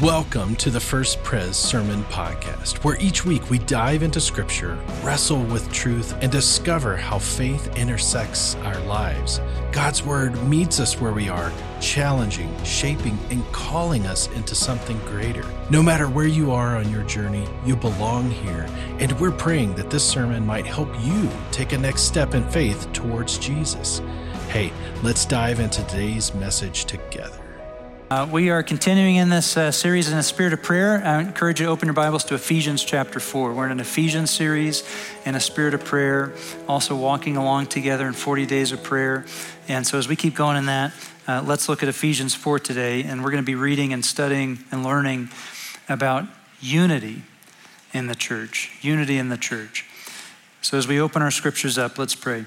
Welcome to the First Pres Sermon Podcast, where each week we dive into Scripture, wrestle with truth, and discover how faith intersects our lives. God's Word meets us where we are, challenging, shaping, and calling us into something greater. No matter where you are on your journey, you belong here, and we're praying that this sermon might help you take a next step in faith towards Jesus. Hey, let's dive into today's message together. We are continuing in this series in a spirit of prayer. I encourage you to open your Bibles to Ephesians chapter 4. We're in an Ephesians series in a spirit of prayer, also walking along together in 40 days of prayer. And so as we keep going in that, let's look at Ephesians 4 today. And we're going to be reading and studying and learning about unity in the church. Unity in the church. So as we open our scriptures up, let's pray.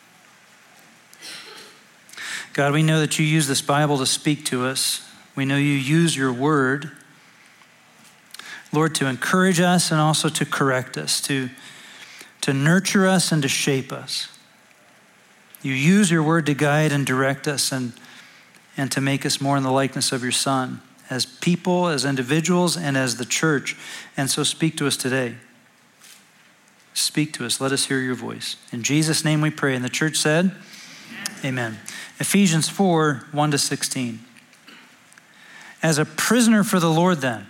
God, we know that you use this Bible to speak to us. We know you use your word, Lord, to encourage us and also to correct us, to nurture us and to shape us. You use your word to guide and direct us and to make us more in the likeness of your Son, as people, as individuals, and as the church. And so speak to us today. Speak to us. Let us hear your voice. In Jesus' name we pray. And the church said, Amen. Ephesians 4, 1-16. As a prisoner for the Lord then,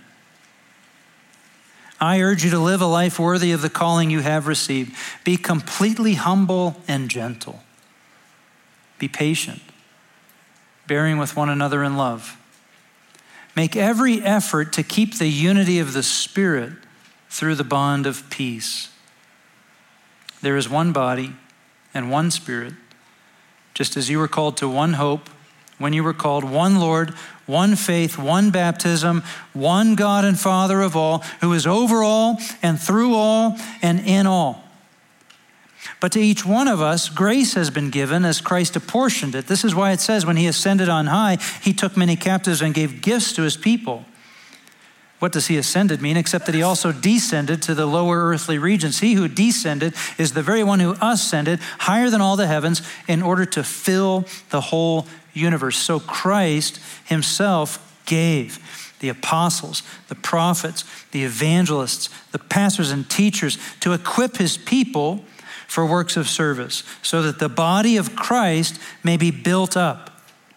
I urge you to live a life worthy of the calling you have received. Be completely humble and gentle. Be patient, bearing with one another in love. Make every effort to keep the unity of the Spirit through the bond of peace. There is one body and one Spirit, just as you were called to one hope when you were called, one Lord, one faith, one baptism, one God and Father of all, who is over all and through all and in all. But to each one of us, grace has been given as Christ apportioned it. This is why it says, when he ascended on high, he took many captives and gave gifts to his people. What does he ascended mean, except that he also descended to the lower earthly regions? He who descended is the very one who ascended higher than all the heavens in order to fill the whole universe. So Christ himself gave the apostles, the prophets, the evangelists, the pastors and teachers to equip his people for works of service, so that the body of Christ may be built up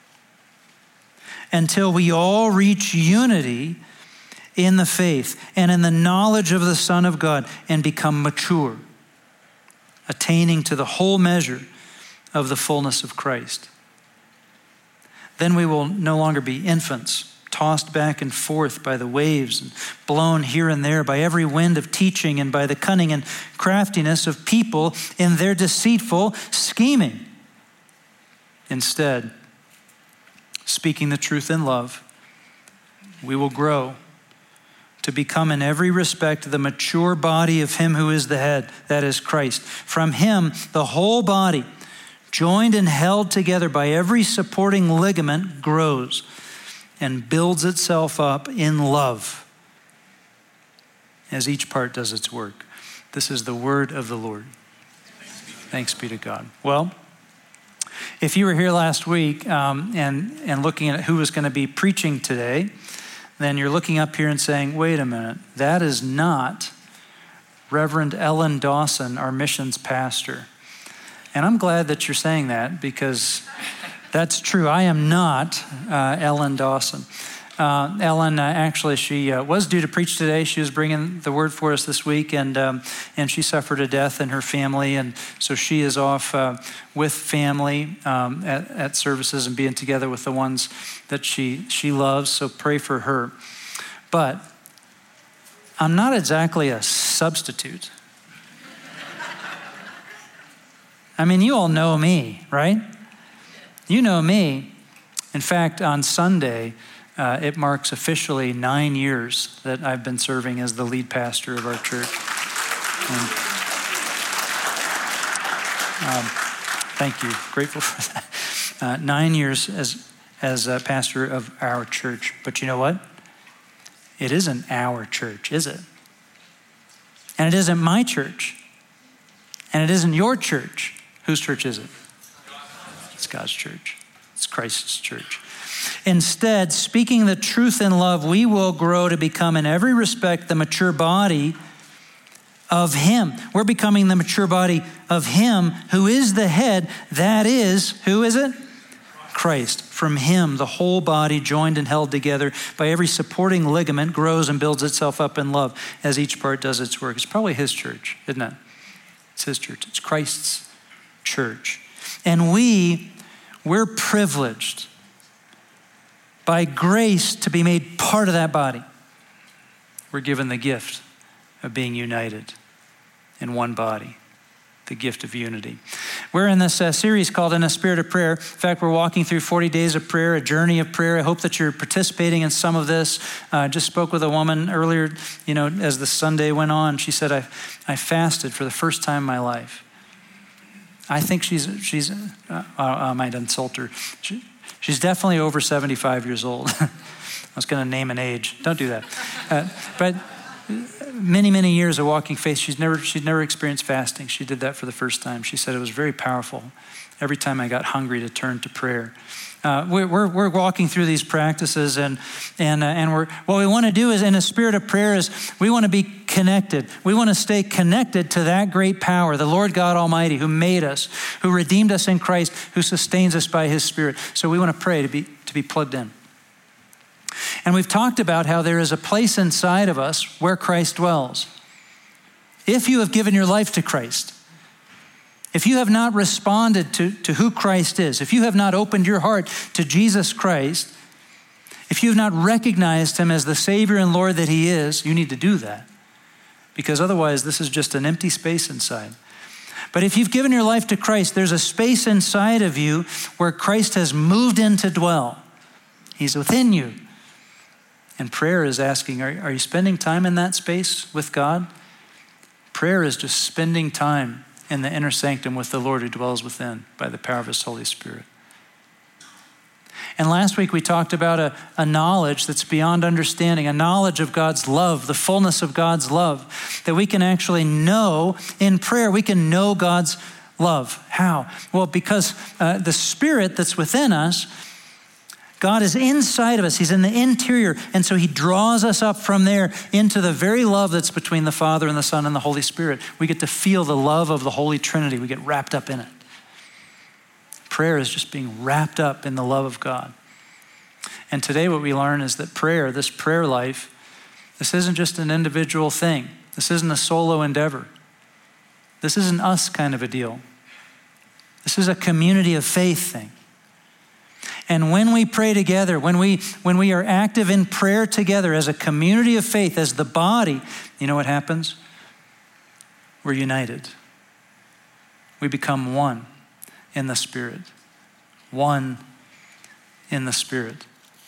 until we all reach unity in the faith and in the knowledge of the Son of God and become mature, attaining to the whole measure of the fullness of Christ. Then we will no longer be infants, tossed back and forth by the waves and blown here and there by every wind of teaching and by the cunning and craftiness of people in their deceitful scheming. Instead, speaking the truth in love, we will grow to become in every respect the mature body of him who is the head, that is Christ. From him, the whole body, joined and held together by every supporting ligament, grows and builds itself up in love as each part does its work. This is the word of the Lord. Thanks be to God. Well, if you were here last week and looking at who was going to be preaching today, then you're looking up here and saying, wait a minute, that is not Reverend Ellen Dawson, our missions pastor. And I'm glad that you're saying that, because that's true. I am not Ellen Dawson. Ellen, actually, she was due to preach today. She was bringing the word for us this week, and she suffered a death in her family, and so she is off with family at services and being together with the ones that she loves, so pray for her. But I'm not exactly a substitute. I mean, you all know me, right? You know me. In fact, on Sunday, it marks officially 9 years that I've been serving as the lead pastor of our church. Thank you. Grateful for that. 9 years as a pastor of our church. But you know what? It isn't our church, is it? And it isn't my church. And it isn't your church. Whose church is it? It's God's church. It's Christ's church. Instead, speaking the truth in love, we will grow to become in every respect the mature body of him. We're becoming the mature body of him who is the head. That is, who is it? Christ. From him, the whole body, joined and held together by every supporting ligament, grows and builds itself up in love as each part does its work. It's probably his church, isn't it? It's his church. It's Christ's church. And we're privileged by grace to be made part of that body. We're given the gift of being united in one body, the gift of unity. We're in this series called In a Spirit of Prayer. In fact, we're walking through 40 days of prayer, a journey of prayer. I hope that you're participating in some of this. I just spoke with a woman earlier, as the Sunday went on. She said, I fasted for the first time in my life. I think I might insult her. She's definitely over 75 years old. I was going to name an age. Don't do that. But many, many years of walking faith, she'd never experienced fasting. She did that for the first time. She said it was very powerful. Every time I got hungry to turn to prayer. We're walking through these practices, and what we want to do is, in a spirit of prayer, is we want to be connected. We want to stay connected to that great power, the Lord God Almighty, who made us, who redeemed us in Christ, who sustains us by his Spirit. So we want to pray to be plugged in. And we've talked about how there is a place inside of us where Christ dwells. If you have given your life to Christ, if you have not responded to who Christ is, if you have not opened your heart to Jesus Christ, if you have not recognized him as the Savior and Lord that he is, you need to do that. Because otherwise, this is just an empty space inside. But if you've given your life to Christ, there's a space inside of you where Christ has moved in to dwell. He's within you. And prayer is asking, are you spending time in that space with God? Prayer is just spending time in the inner sanctum with the Lord who dwells within by the power of his Holy Spirit. And last week we talked about a knowledge that's beyond understanding, a knowledge of God's love, the fullness of God's love, that we can actually know in prayer. We can know God's love. How? Well, because the Spirit that's within us, God is inside of us. He's in the interior. And so he draws us up from there into the very love that's between the Father and the Son and the Holy Spirit. We get to feel the love of the Holy Trinity. We get wrapped up in it. Prayer is just being wrapped up in the love of God. And today what we learn is that prayer, this prayer life, this isn't just an individual thing. This isn't a solo endeavor. This isn't us kind of a deal. This is a community of faith thing. And when we pray together, when we are active in prayer together as a community of faith, as the body, you know what happens? We're united. We become one in the Spirit. One in the Spirit.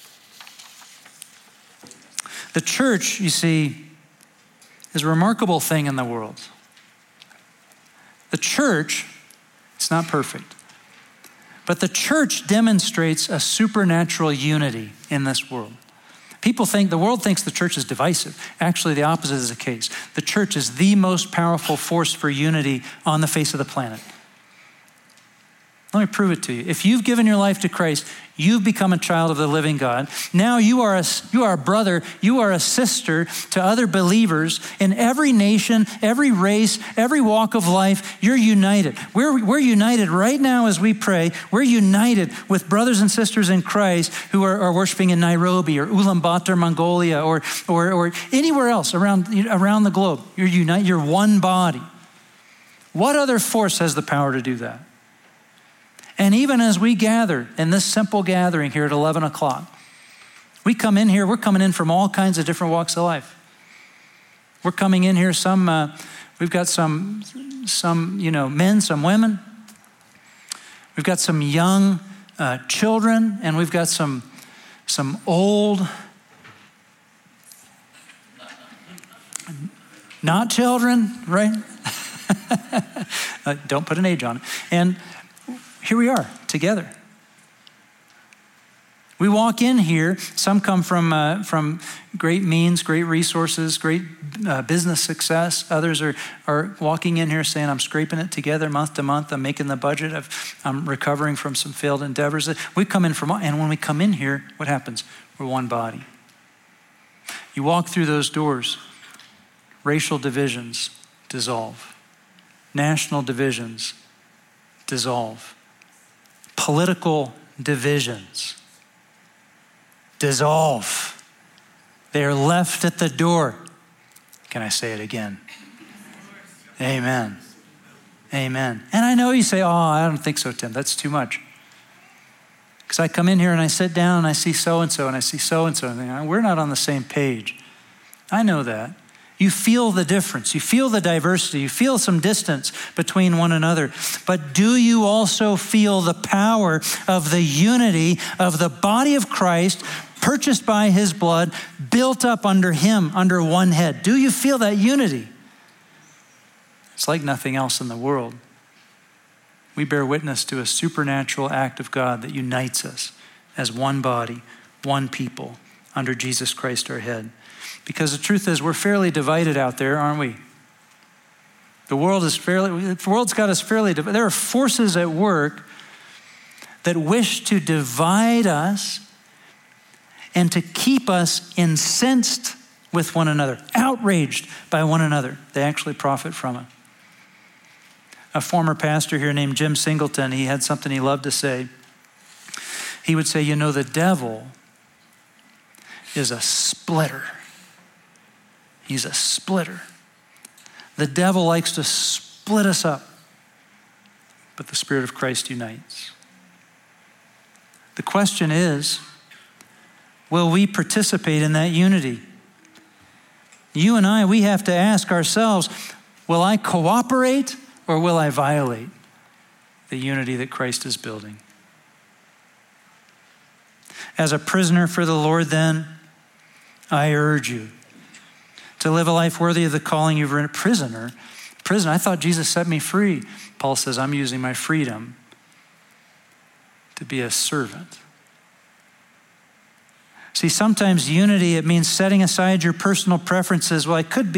The church, you see, is a remarkable thing in the world. The church, it's not perfect. But the church demonstrates a supernatural unity in this world. The world thinks the church is divisive. Actually, the opposite is the case. The church is the most powerful force for unity on the face of the planet. Let me prove it to you. If you've given your life to Christ, you've become a child of the living God. Now you are a brother, you are a sister to other believers in every nation, every race, every walk of life. You're united. We're united right now as we pray. We're united with brothers and sisters in Christ who are worshiping in Nairobi or Ulaanbaatar, Mongolia, or anywhere else around the globe. You're united. You're one body. What other force has the power to do that? And even as we gather in this simple gathering here at 11 o'clock, we come in here, we're coming in from all kinds of different walks of life. We're coming in here, we've got some men, some women. We've got some young children, and we've got some old, not children, right? Don't put an age on it. And here we are together. We walk in here, some come from great means, great resources, great business success. Others are walking in here saying, I'm scraping it together month to month. I'm making the budget. I'm recovering from some failed endeavors. We come in and when we come in here, what happens? We're one body. You walk through those doors, racial divisions dissolve. National divisions dissolve. Political divisions dissolve. They are left at the door. Can I say it again? Amen. Amen. And I know you say, I don't think so, Tim. That's too much. Because I come in here and I sit down and I see so-and-so and I see so-and-so and I think, we're not on the same page. I know that. You feel the difference. You feel the diversity. You feel some distance between one another. But do you also feel the power of the unity of the body of Christ, purchased by his blood, built up under him, under one head? Do you feel that unity? It's like nothing else in the world. We bear witness to a supernatural act of God that unites us as one body, one people, under Jesus Christ our head. Because the truth is, we're fairly divided out there, aren't we? The world's got us fairly divided. There are forces at work that wish to divide us and to keep us incensed with one another, outraged by one another. They actually profit from it. A former pastor here named Jim Singleton, he had something he loved to say. He would say, the devil is a splitter. He's a splitter. The devil likes to split us up, but the Spirit of Christ unites. The question is, will we participate in that unity? You and I, we have to ask ourselves, will I cooperate or will I violate the unity that Christ is building? As a prisoner for the Lord, then, I urge you to live a life worthy of the calling you've earned. Prisoner, I thought Jesus set me free. Paul says, I'm using my freedom to be a servant. See, sometimes unity, it means setting aside your personal preferences. Well, I could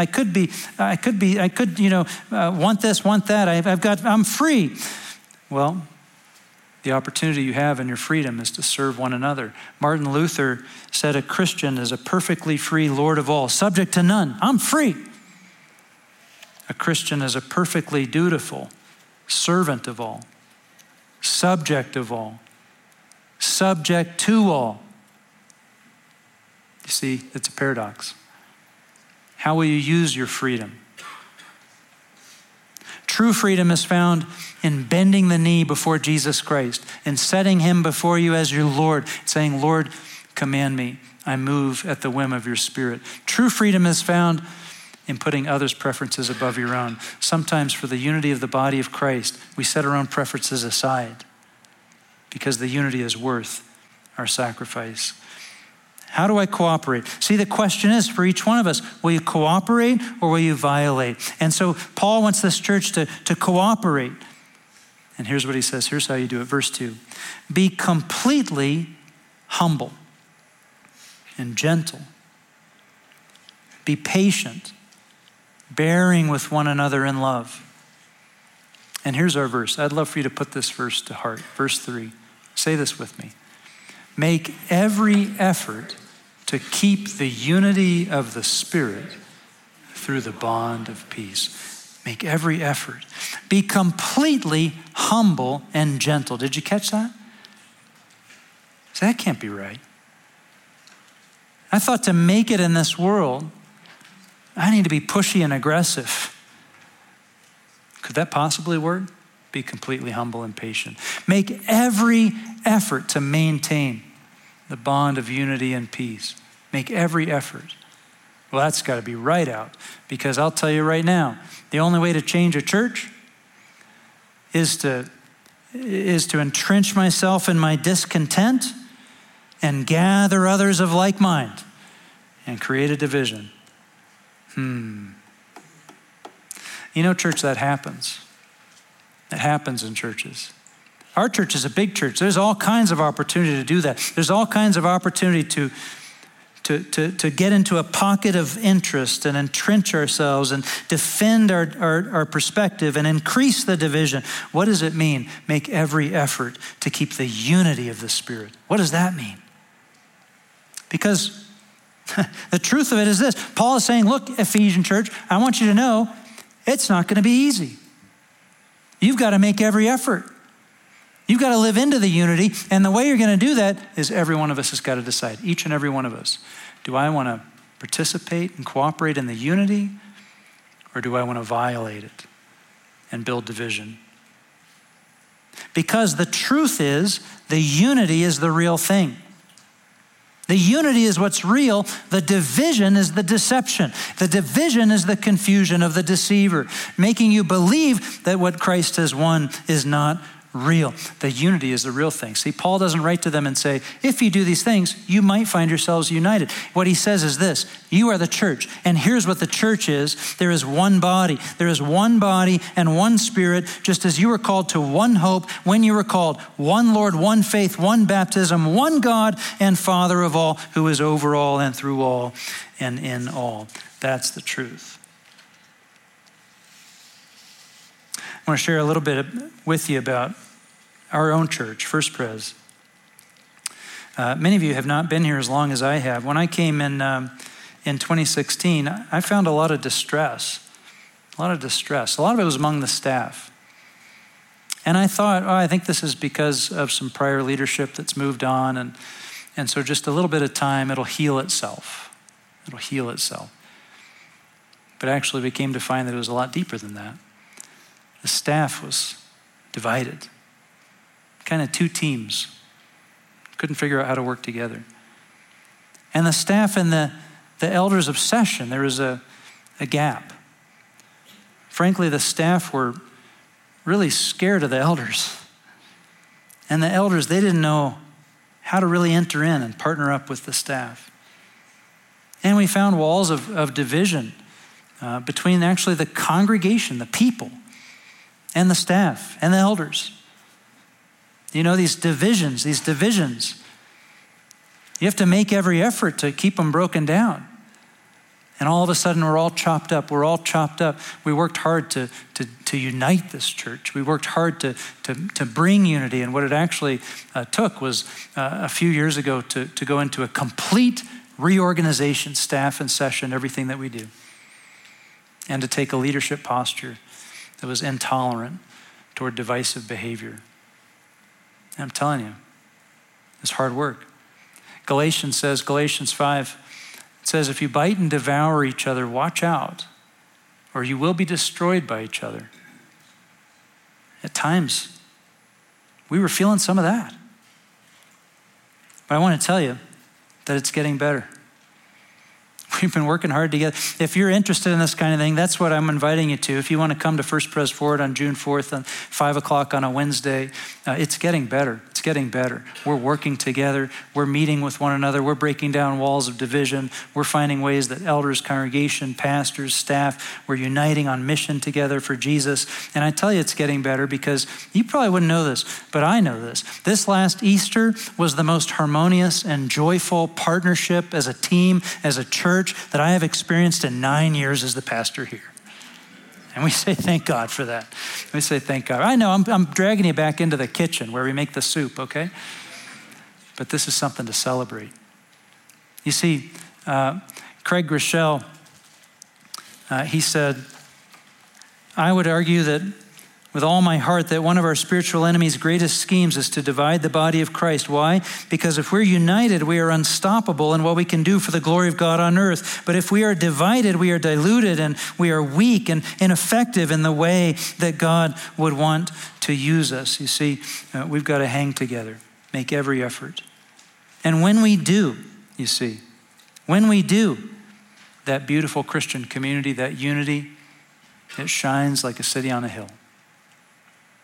want this, want that. I'm free. Well, the opportunity you have in your freedom is to serve one another. Martin Luther said a Christian is a perfectly free Lord of all, subject to none. I'm free. A Christian is a perfectly dutiful servant of all, subject of all, subject to all. You see, it's a paradox. How will you use your freedom? True freedom is found in bending the knee before Jesus Christ and setting him before you as your Lord, saying, Lord, command me. I move at the whim of your Spirit. True freedom is found in putting others' preferences above your own. Sometimes for the unity of the body of Christ, we set our own preferences aside because the unity is worth our sacrifice. How do I cooperate? See, the question is for each one of us, will you cooperate or will you violate? And so Paul wants this church to cooperate. And here's what he says. Here's how you do it. Verse 2. Be completely humble and gentle. Be patient, bearing with one another in love. And here's our verse. I'd love for you to put this verse to heart. Verse 3. Say this with me. Make every effort to keep the unity of the Spirit through the bond of peace. Make every effort. Be completely humble and gentle. Did you catch that? So that can't be right. I thought to make it in this world, I need to be pushy and aggressive. Could that possibly work? Be completely humble and patient. Make every effort to maintain the bond of unity and peace. Make every effort. Well, that's got to be right out, because I'll tell you right now, the only way to change a church is to entrench myself in my discontent and gather others of like mind and create a division. You know, church, that happens. It happens in churches. Our church is a big church. There's all kinds of opportunity to do that. There's all kinds of opportunity to get into a pocket of interest and entrench ourselves and defend our perspective and increase the division. What does it mean? Make every effort to keep the unity of the Spirit. What does that mean? Because the truth of it is this. Paul is saying, look, Ephesian church, I want you to know it's not going to be easy. You've got to make every effort. You've got to live into the unity, and the way you're going to do that is every one of us has got to decide, each and every one of us. Do I want to participate and cooperate in the unity, or do I want to violate it and build division? Because the truth is, the unity is the real thing. The unity is what's real. The division is the deception. The division is the confusion of the deceiver, making you believe that what Christ has won is not real. The unity is the real thing. See, Paul doesn't write to them and say, if you do these things, you might find yourselves united. What he says is this: you are the church, and here's what the church is. There is one body. There is one body and one Spirit, just as you were called to one hope when you were called, one Lord, one faith, one baptism, one God and Father of all, who is over all and through all and in all. That's the truth. I want to share a little bit with you about our own church, First Pres. Many of you have not been here as long as I have. When I came in 2016, I found a lot of distress. A lot of it was among the staff. And I thought, I think this is because of some prior leadership that's moved on. And so just a little bit of time, it'll heal itself. It'll heal itself. But actually we came to find that it was a lot deeper than that. The staff was divided. Kind of two teams. Couldn't figure out how to work together. And the staff and the elders' obsession, there was a gap. Frankly, the staff were really scared of the elders. And the elders, they didn't know how to really enter in and partner up with the staff. And we found walls of division between actually the congregation, the people, and the staff and the elders. You know, these divisions, you have to make every effort to keep them broken down. And all of a sudden, we're all chopped up. We worked hard to unite this church. We worked hard to bring unity. And what it actually took was a few years ago to go into a complete reorganization, staff and session, everything that we do. And to take a leadership posture that was intolerant toward divisive behavior. And I'm telling you, it's hard work. Galatians 5, it says, if you bite and devour each other, watch out, or you will be destroyed by each other. At times, we were feeling some of that. But I want to tell you that it's getting better. We've been working hard together. If you're interested in this kind of thing, that's what I'm inviting you to. If you want to come to First Pres Forward on June 4th at 5 o'clock on a Wednesday, it's getting better. It's getting better. We're working together. We're meeting with one another. We're breaking down walls of division. We're finding ways that elders, congregation, pastors, staff, we're uniting on mission together for Jesus. And I tell you it's getting better because you probably wouldn't know this, but I know this. This last Easter was the most harmonious and joyful partnership as a team, as a church, that I have experienced in 9 years as the pastor here. And we say thank God for that. We say thank God. I know I'm dragging you back into the kitchen where we make the soup, okay? But this is something to celebrate. You see, Craig Groeschel, he said, I would argue that with all my heart that one of our spiritual enemy's greatest schemes is to divide the body of Christ. Why? Because if we're united, we are unstoppable in what we can do for the glory of God on earth. But if we are divided, we are diluted and we are weak and ineffective in the way that God would want to use us. You see, we've got to hang together, make every effort. And when we do, you see, that beautiful Christian community, that unity, it shines like a city on a hill.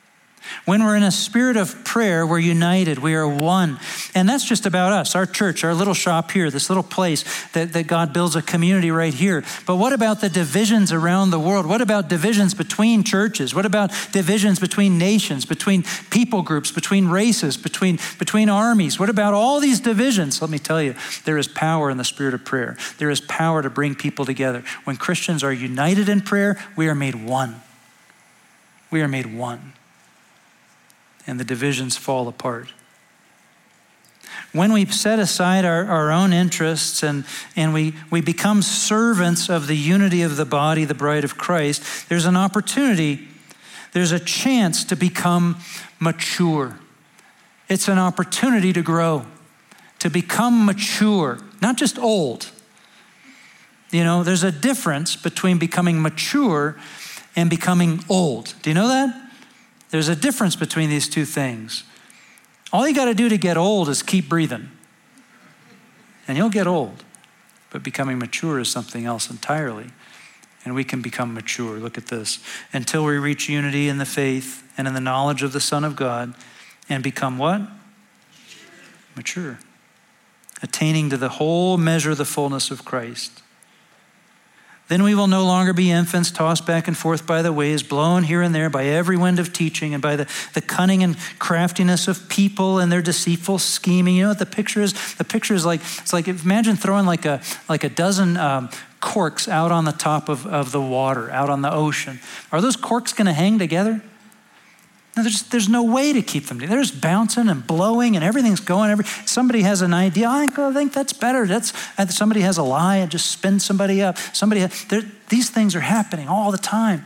When we're in a spirit of prayer, we're united, we are one. And that's just about us, our church, our little shop here, this little place that God builds a community right here. But what about the divisions around the world? What about divisions between churches? What about divisions between nations, between people groups, between races, between armies? What about all these divisions? Let me tell you, there is power in the spirit of prayer. There is power to bring people together. When Christians are united in prayer, we are made one. We are made one. And the divisions fall apart. When we set aside our own interests and we become servants of the unity of the body, the bride of Christ, there's an opportunity, there's a chance to become mature. It's an opportunity to grow, to become mature, not just old. You know, there's a difference between becoming mature and becoming old. Do you know that? There's a difference between these two things. All you got to do to get old is keep breathing. And you'll get old. But becoming mature is something else entirely. And we can become mature. Look at this. Until we reach unity in the faith and in the knowledge of the Son of God and become what? Mature. Attaining to the whole measure of the fullness of Christ. Then we will no longer be infants tossed back and forth by the waves, blown here and there by every wind of teaching and by the cunning and craftiness of people and their deceitful scheming. You know what the picture is? The picture is like, it's like, imagine throwing like a dozen corks out on the top of the water, out on the ocean. Are those corks going to hang together? No, there's no way to keep them together. They're just bouncing and blowing and everything's going. Somebody has an idea. I think that's better. Somebody has a lie and just spin somebody up. These things are happening all the time.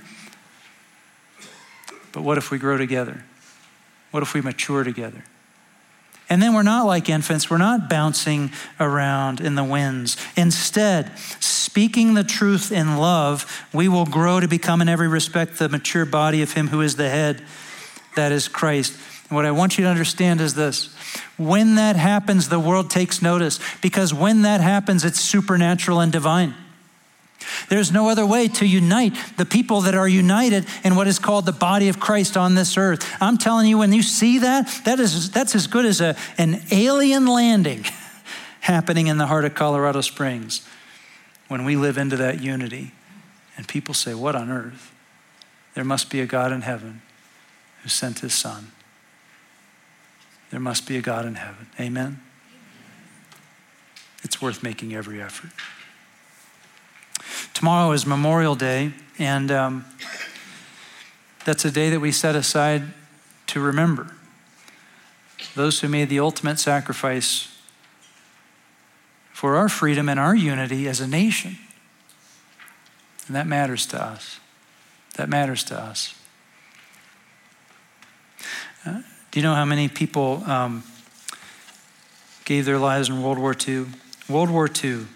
But what if we grow together? What if we mature together? And then we're not like infants. We're not bouncing around in the winds. Instead, speaking the truth in love, we will grow to become in every respect the mature body of him who is the head, that is Christ. And what I want you to understand is this. When that happens, the world takes notice, because when that happens, it's supernatural and divine. There's no other way to unite the people that are united in what is called the body of Christ on this earth. I'm telling you, when you see that's as good as an alien landing happening in the heart of Colorado Springs when we live into that unity. And people say, what on earth? There must be a God in heaven who sent his son. There must be a God in heaven. Amen? It's worth making every effort. Tomorrow is Memorial Day, and that's a day that we set aside to remember those who made the ultimate sacrifice for our freedom and our unity as a nation. And that matters to us. That matters to us. Do you know how many people gave their lives in World War II? World War II,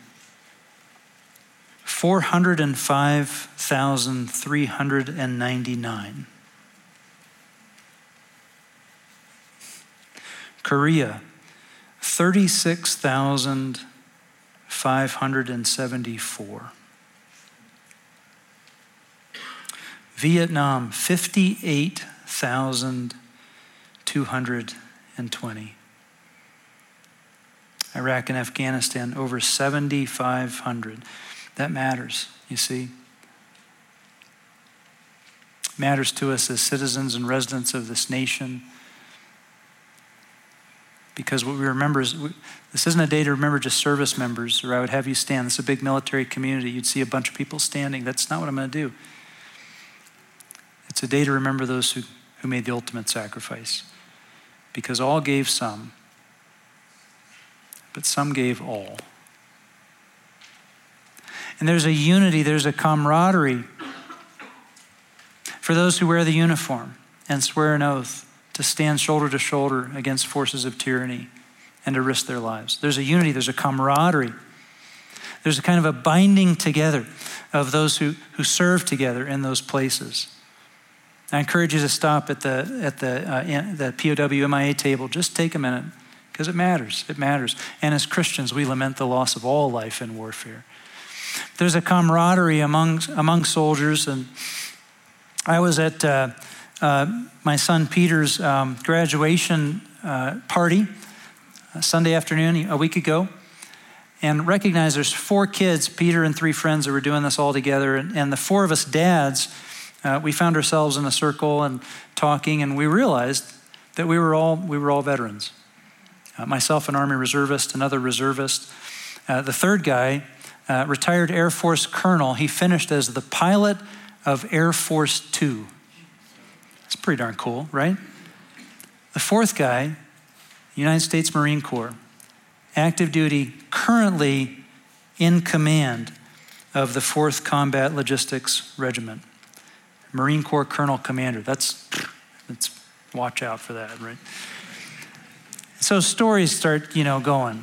405,399. Korea, 36,574. Vietnam, 58,220. Iraq and Afghanistan, over 7,500. That matters, you see. Matters to us as citizens and residents of this nation. Because what we remember is, this isn't a day to remember just service members, or I would have you stand. This is a big military community. You'd see a bunch of people standing. That's not what I'm going to do. It's a day to remember those who made the ultimate sacrifice. Because all gave some, but some gave all. And there's a unity, there's a camaraderie for those who wear the uniform and swear an oath to stand shoulder to shoulder against forces of tyranny and to risk their lives. There's a unity, there's a camaraderie. There's a kind of a binding together of those who serve together in those places. I encourage you to stop at the POW MIA table. Just take a minute, because it matters. It matters. And as Christians, we lament the loss of all life in warfare. There's a camaraderie among soldiers, and I was at my son Peter's graduation party Sunday afternoon a week ago, and recognize there's 4 kids, Peter and 3 friends, that were doing this all together. And the 4 of us dads, we found ourselves in a circle and talking, and we realized that we were all veterans. Myself, an Army reservist, another reservist. The third guy, retired Air Force colonel. He finished as the pilot of Air Force 2. It's pretty darn cool, right? The fourth guy, United States Marine Corps, active duty, currently in command of the 4th Combat Logistics Regiment. Marine Corps Colonel Commander. Let's watch out for that, right? So stories start, going.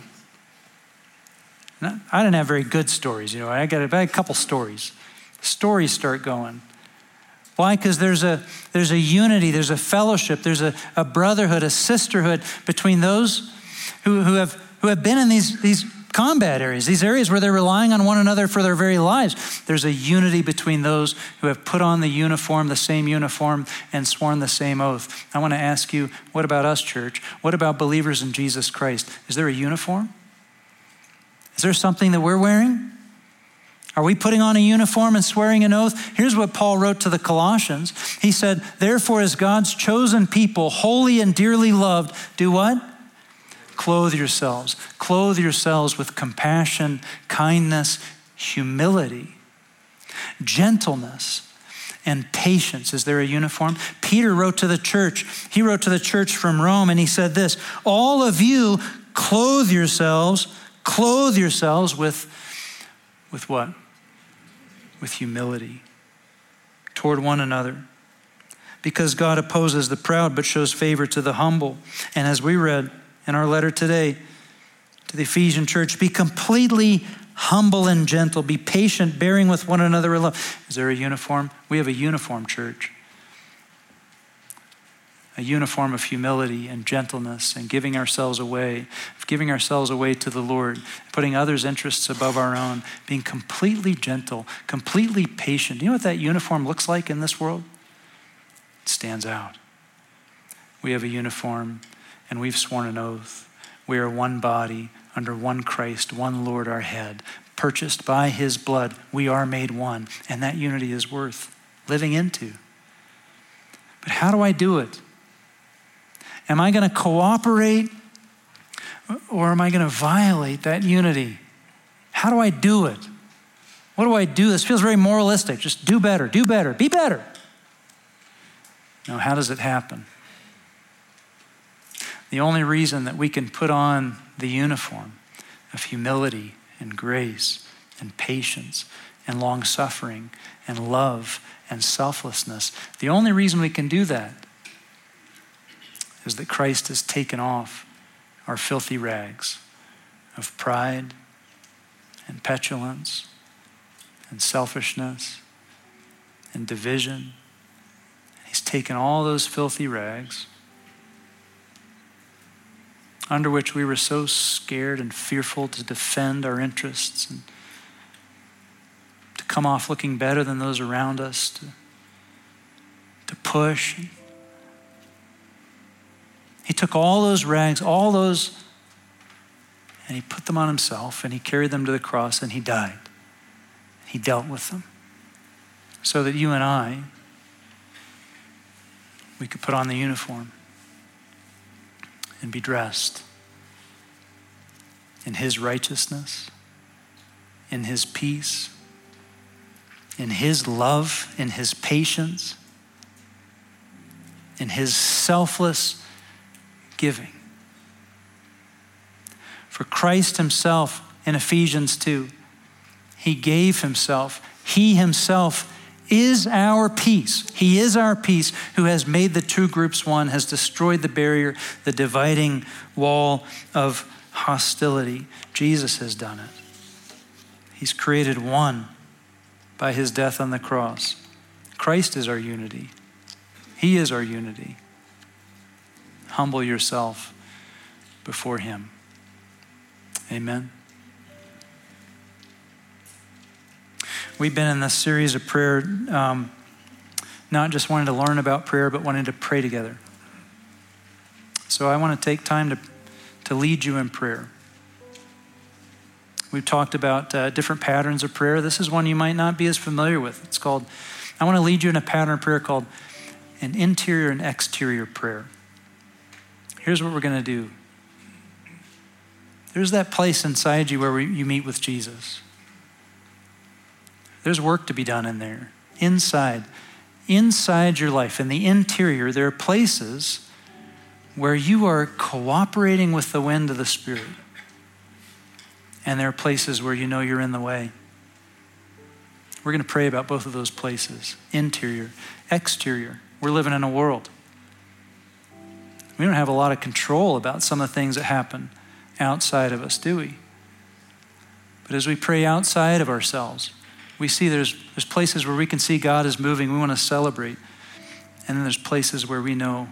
I didn't have very good stories, I had a couple stories. Stories start going. Why? Because there's a unity, there's a fellowship, there's a brotherhood, a sisterhood between those who have been in these combat areas, these areas where they're relying on one another for their very lives. There's a unity between those who have put on the same uniform, and sworn the same oath. I want to ask you, what about us, church? What about believers in Jesus Christ? Is there a uniform? Is there something that we're wearing? Are we putting on a uniform and swearing an oath? Here's what Paul wrote to the Colossians. He said, therefore, as God's chosen people, holy and dearly loved, do what? Clothe yourselves. Clothe yourselves with compassion, kindness, humility, gentleness, and patience. Is there a uniform? Peter wrote to the church. He wrote to the church from Rome, and he said this, all of you clothe yourselves with what? With humility toward one another. Because God opposes the proud, but shows favor to the humble. And as we read in our letter today to the Ephesian church, be completely humble and gentle. Be patient, bearing with one another in love. Is there a uniform? We have a uniform, church. A uniform of humility and gentleness and giving ourselves away to the Lord, putting others' interests above our own, being completely gentle, completely patient. You know what that uniform looks like in this world? It stands out. We have a uniform and we've sworn an oath. We are one body under one Christ, one Lord, our head, purchased by his blood. We are made one, and that unity is worth living into. But how do I do it? Am I going to cooperate or am I going to violate that unity? How do I do it? What do I do? This feels very moralistic. Just do better, be better. No, how does it happen? The only reason that we can put on the uniform of humility and grace and patience and long-suffering and love and selflessness, the only reason we can do that is that Christ has taken off our filthy rags of pride and petulance and selfishness and division. He's taken all those filthy rags under which we were so scared and fearful to defend our interests and to come off looking better than those around us, to push. He took all those rags, and he put them on himself, and he carried them to the cross, and he died. He dealt with them so that you and I, we could put on the uniform and be dressed in his righteousness, in his peace, in his love, in his patience, in his selfless giving. For Christ himself in Ephesians 2, he gave himself. He himself is our peace. He is our peace who has made the two groups one, has destroyed the barrier, the dividing wall of hostility. Jesus has done it. He's created one by his death on the cross. Christ is our unity. He is our unity. Humble yourself before him. Amen. We've been in this series of prayer not just wanting to learn about prayer, but wanting to pray together. So I want to take time to lead you in prayer. We've talked about different patterns of prayer. This is one you might not be as familiar with. It's called, I want to lead you in a pattern of prayer called an interior and exterior prayer. Here's what we're going to do. There's that place inside you where you meet with Jesus. There's work to be done in there. Inside your life, in the interior, there are places where you are cooperating with the wind of the Spirit. And there are places where you know you're in the way. We're going to pray about both of those places. Interior, exterior. We're living in a world. We don't have a lot of control about some of the things that happen outside of us, do we? But as we pray outside of ourselves, we see there's places where we can see God is moving. We want to celebrate. And then there's places where we know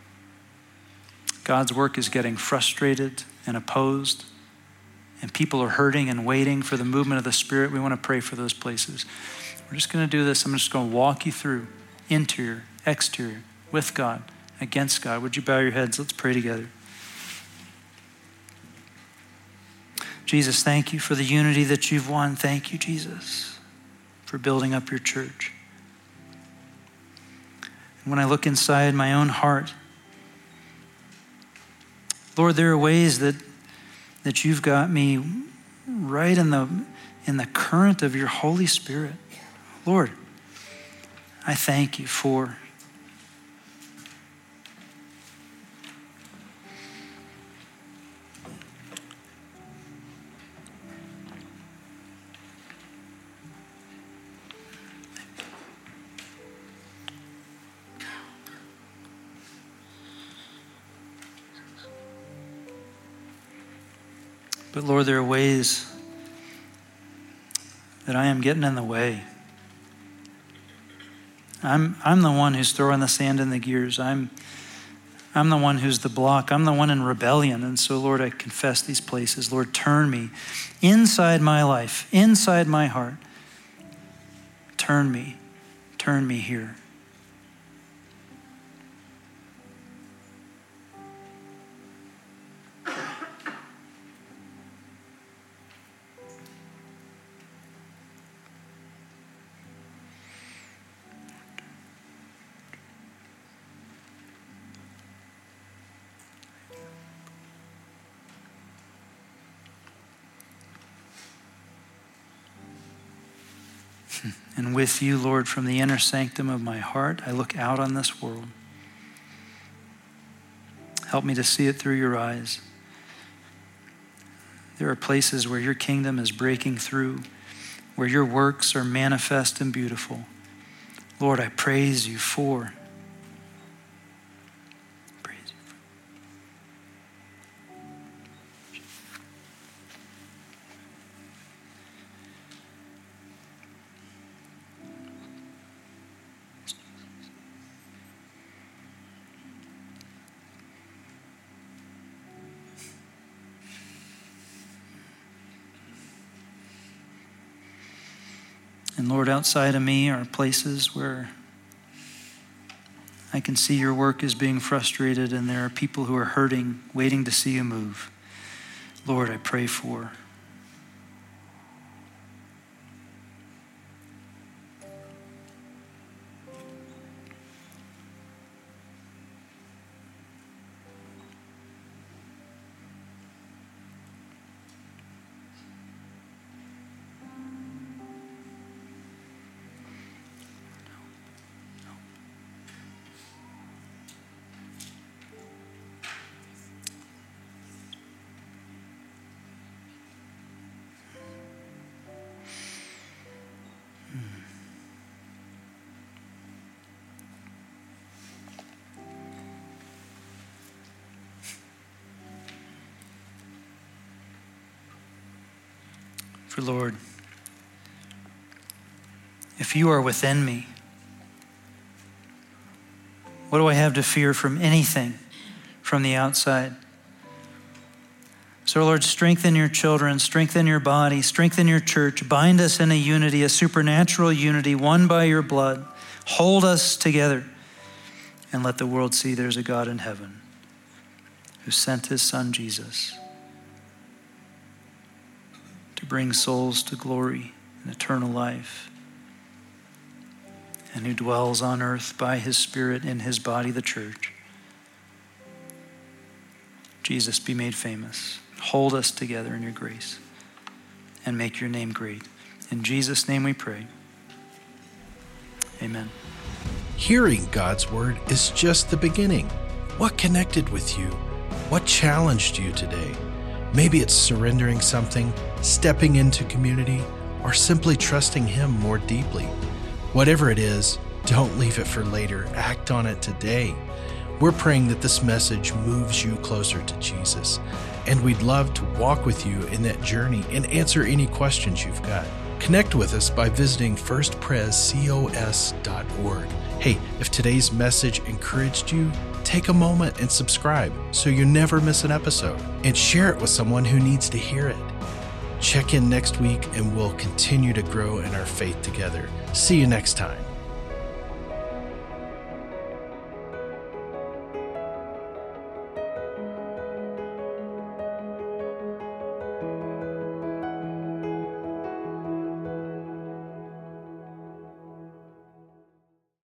God's work is getting frustrated and opposed, and people are hurting and waiting for the movement of the Spirit. We want to pray for those places. We're just going to do this. I'm just going to walk you through interior, exterior, with God, against God. Would you bow your heads? Let's pray together. Jesus, thank you for the unity that you've won. Thank you, Jesus, for building up your church. And when I look inside my own heart, Lord, there are ways that you've got me right in the current of your Holy Spirit. Lord, I thank you for But Lord, there are ways that I am getting in the way. I'm the one who's throwing the sand in the gears. I'm the one who's the block. I'm the one in rebellion. And so, Lord, I confess these places. Lord, turn me inside my life, inside my heart. Turn me here. And with you, Lord, from the inner sanctum of my heart, I look out on this world. Help me to see it through your eyes. There are places where your kingdom is breaking through, where your works are manifest and beautiful. Lord, I praise you for. And Lord, outside of me are places where I can see your work is being frustrated, and there are people who are hurting, waiting to see you move. Lord, I pray for. For Lord, if you are within me, what do I have to fear from anything from the outside? So Lord, strengthen your children, strengthen your body, strengthen your church, bind us in a unity, a supernatural unity, one by your blood, Hold us together and let the world see there's a God in heaven who sent his son Jesus to bring souls to glory and eternal life, and who dwells on earth by his Spirit in his body, the church. Jesus, be made famous. Hold us together in your grace and make your name great. In Jesus' name we pray. Amen. Hearing God's word is just the beginning. What connected with you? What challenged you today? Maybe it's surrendering something, stepping into community, or simply trusting him more deeply. Whatever it is, don't leave it for later. Act on it today. We're praying that this message moves you closer to Jesus, and we'd love to walk with you in that journey and answer any questions you've got. Connect with us by visiting firstprescos.org. Hey, if today's message encouraged you, take a moment and subscribe so you never miss an episode, and share it with someone who needs to hear it. Check in next week and we'll continue to grow in our faith together. See you next time.